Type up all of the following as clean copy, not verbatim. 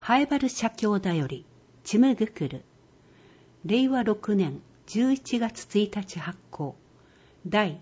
ハエバル社協だより、ちむぐくる。令和6年11月1日発行。第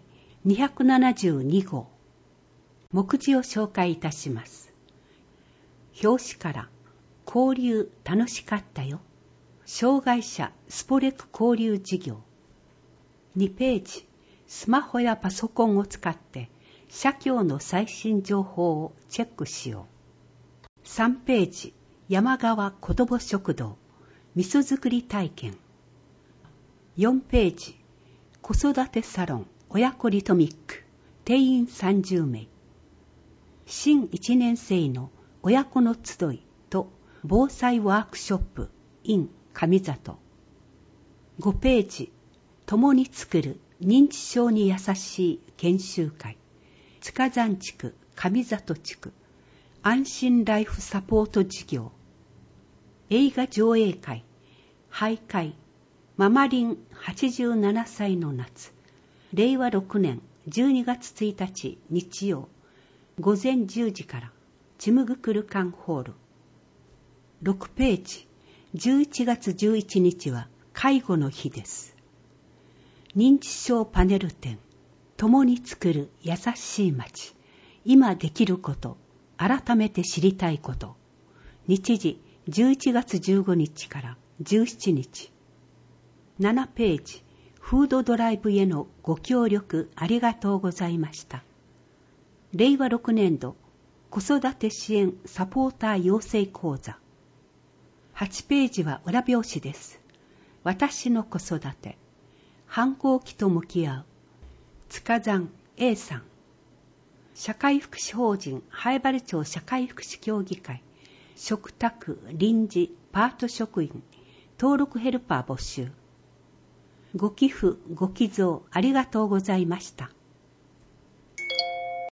272号。目次を紹介いたします。表紙から、交流楽しかったよ。障害者スポレク交流事業。2ページ、スマホやパソコンを使って社協の最新情報をチェックしよう。3ページ、山川子ども食堂、味噌作り体験。4ページ、子育てサロン親子リトミック、定員30名。新1年生の親子の集いと防災ワークショップ in 上里。5ページ、共に作る認知症に優しい研修会、塚山地区上里地区安心ライフサポート事業。映画上映会、徘徊ママリン87歳の夏、令和6年12月1日日曜午前10時からちむぐくる館ホール。6ページ、11月11日は介護の日です。認知症パネル展、共に作る優しい街、今できること、改めて知りたいこと。日時11月15日から17日。7ページ、フードドライブへのご協力ありがとうございました。令和6年度子育て支援サポーター養成講座。8ページは裏表紙です。私の子育て、反抗期と向き合う、塚山 A さん。社会福祉法人南風原町社会福祉協議会、嘱託臨時パート職員、登録ヘルパー募集。ご寄付ご寄贈ありがとうございました。